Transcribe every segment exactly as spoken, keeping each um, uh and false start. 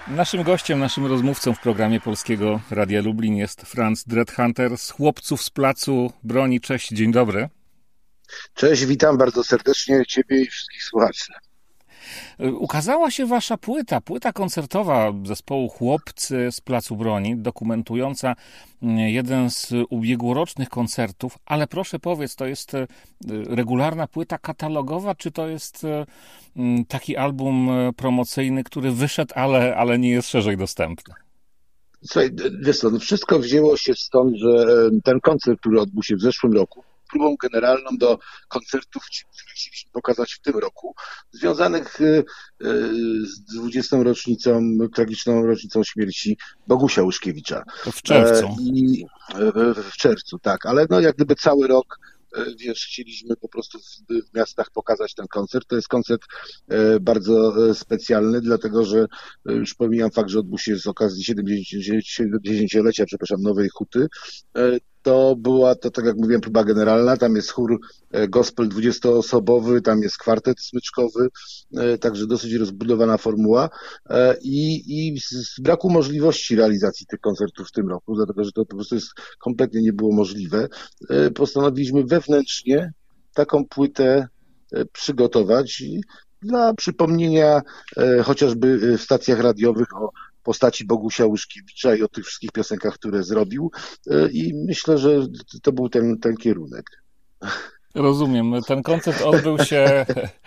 Naszym gościem, naszym rozmówcą w programie Polskiego Radia Lublin jest Franz Dreadhunter z Chłopców z Placu Broni. Cześć, dzień dobry. Cześć, witam bardzo serdecznie Ciebie i wszystkich słuchaczy. Ukazała się wasza płyta, płyta koncertowa zespołu Chłopcy z Placu Broni, dokumentująca jeden z ubiegłorocznych koncertów, ale proszę powiedz, to jest regularna płyta katalogowa, czy to jest taki album promocyjny, który wyszedł, ale, ale nie jest szerzej dostępny? Słuchaj, wiesz co, no wszystko wzięło się stąd, że ten koncert, który odbył się w zeszłym roku, próbą generalną do koncertów, które chcieliśmy pokazać w tym roku, związanych z dwudziestą rocznicą, tragiczną rocznicą śmierci Bogusia Łyszkiewicza. W czerwcu. I w czerwcu, tak, ale no jak gdyby cały rok, wiesz, chcieliśmy po prostu w, w miastach pokazać ten koncert. To jest koncert bardzo specjalny, dlatego że już pomijam fakt, że odbył się z okazji siedemdziesięciolecia, przepraszam, Nowej Huty. To była, to tak jak mówiłem, próba generalna. Tam jest chór gospel dwudziestoosobowy, tam jest kwartet smyczkowy, także dosyć rozbudowana formuła i, i z braku możliwości realizacji tych koncertów w tym roku, dlatego że to po prostu jest, kompletnie nie było możliwe, postanowiliśmy wewnętrznie taką płytę przygotować dla przypomnienia chociażby w stacjach radiowych o postaci Bogusia Łyszkiewicza i o tych wszystkich piosenkach, które zrobił, i myślę, że to był ten, ten kierunek. Rozumiem. Ten koncert odbył się,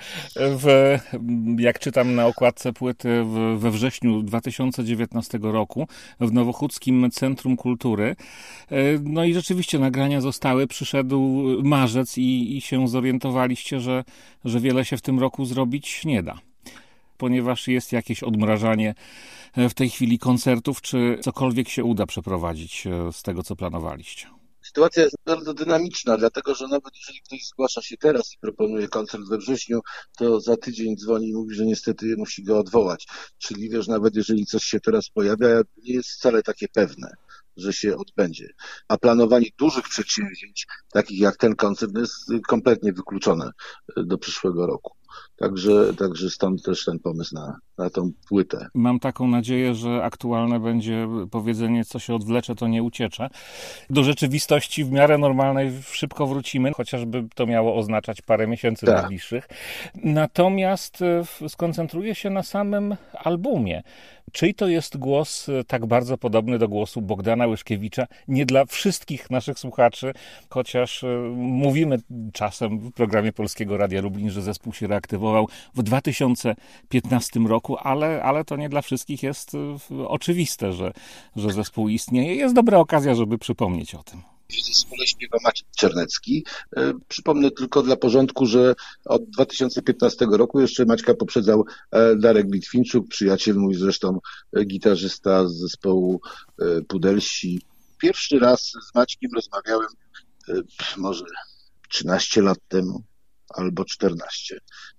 w, jak czytam na okładce płyty, we wrześniu dwa tysiące dziewiętnastego roku w Nowochódzkim Centrum Kultury. No i rzeczywiście nagrania zostały, przyszedł marzec i, i się zorientowaliście, że, że wiele się w tym roku zrobić nie da, ponieważ jest jakieś odmrażanie w tej chwili koncertów, czy cokolwiek się uda przeprowadzić z tego, co planowaliście? Sytuacja jest bardzo dynamiczna, dlatego że nawet jeżeli ktoś zgłasza się teraz i proponuje koncert we wrześniu, to za tydzień dzwoni i mówi, że niestety musi go odwołać. Czyli wiesz, nawet jeżeli coś się teraz pojawia, nie jest wcale takie pewne, że się odbędzie. A planowanie dużych przedsięwzięć, takich jak ten koncert, jest kompletnie wykluczone do przyszłego roku. Także, także stąd też ten pomysł na, na tą płytę. Mam taką nadzieję, że aktualne będzie powiedzenie, co się odwlecze, to nie uciecze. Do rzeczywistości w miarę normalnej szybko wrócimy, chociażby to miało oznaczać parę miesięcy tak. najbliższych. Natomiast skoncentruję się na samym albumie. Czyj to jest głos tak bardzo podobny do głosu Bogdana Łyszkiewicza? Nie dla wszystkich naszych słuchaczy, chociaż mówimy czasem w programie Polskiego Radia Lublin, że zespół się reaktywował w dwa tysiące piętnastym roku, ale, ale to nie dla wszystkich jest oczywiste, że, że zespół istnieje. Jest dobra okazja, żeby przypomnieć o tym. W zespole śpiewa Maciej Czernecki. Przypomnę tylko dla porządku, że od dwa tysiące piętnastego roku jeszcze Maćka poprzedzał Darek Litwinczuk, przyjaciel mój zresztą, gitarzysta z zespołu Pudelsi. Pierwszy raz z Maćkiem rozmawiałem może trzynaście lat temu albo czternaście.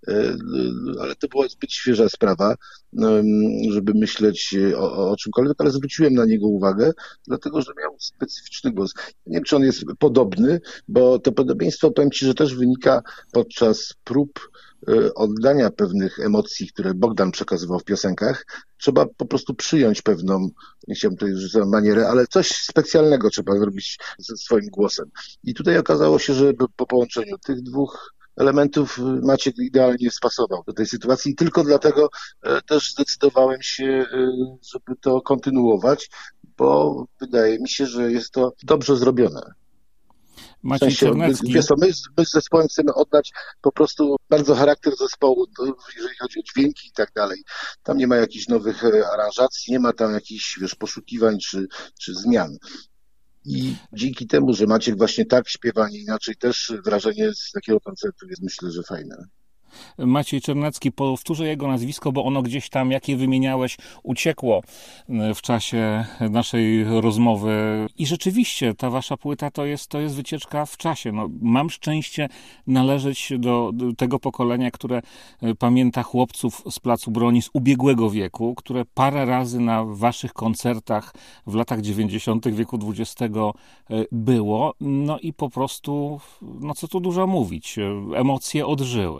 Ale to była zbyt świeża sprawa, żeby myśleć o, o czymkolwiek, ale zwróciłem na niego uwagę, dlatego że miał specyficzny głos. Nie wiem, czy on jest podobny, bo to podobieństwo, powiem Ci, że też wynika podczas prób oddania pewnych emocji, które Bogdan przekazywał w piosenkach. Trzeba po prostu przyjąć pewną, nie chciałbym tutaj użyć manierę, ale coś specjalnego trzeba zrobić ze swoim głosem. I tutaj okazało się, że po połączeniu tych dwóch elementów Maciek idealnie spasował do tej sytuacji i tylko dlatego też zdecydowałem się, żeby to kontynuować, bo wydaje mi się, że jest to dobrze zrobione. Maciej w sensie, Czernecki. Wiesz co, my, my z zespołem chcemy oddać po prostu bardzo charakter zespołu, jeżeli chodzi o dźwięki i tak dalej. Tam nie ma jakichś nowych aranżacji, nie ma tam jakichś, wiesz, poszukiwań czy, czy zmian. I dzięki temu, że Maciek właśnie tak śpiewa, nie inaczej, też wrażenie z takiego koncertu jest, myślę, że fajne. Maciej Czernecki, powtórzę jego nazwisko, bo ono gdzieś tam, jakie wymieniałeś, uciekło w czasie naszej rozmowy. I rzeczywiście ta wasza płyta to jest, to jest wycieczka w czasie. No, mam szczęście należeć do, do tego pokolenia, które pamięta chłopców z Placu Broni z ubiegłego wieku, które parę razy na waszych koncertach w latach dziewięćdziesiątych wieku dwudziestego było. No i po prostu, no co tu dużo mówić, emocje odżyły.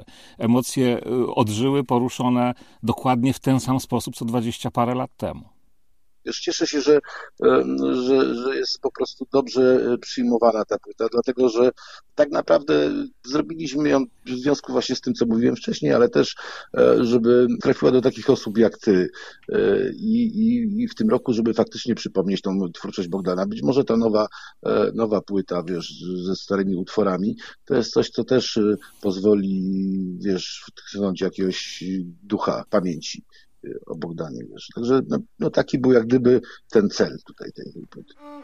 emocje odżyły, poruszone dokładnie w ten sam sposób, co dwadzieścia parę lat temu. Już cieszę się, że, że, że jest po prostu dobrze przyjmowana ta płyta, dlatego że tak naprawdę zrobiliśmy ją w związku właśnie z tym, co mówiłem wcześniej, ale też, żeby trafiła do takich osób jak ty i, i, i w tym roku, żeby faktycznie przypomnieć tą twórczość Bogdana. Być może ta nowa, nowa płyta, wiesz, ze starymi utworami, to jest coś, co też pozwoli, wiesz, wtknąć jakiegoś ducha pamięci o Bogdanie, wiesz. Także no, no taki był jak gdyby ten cel tutaj tej płyty.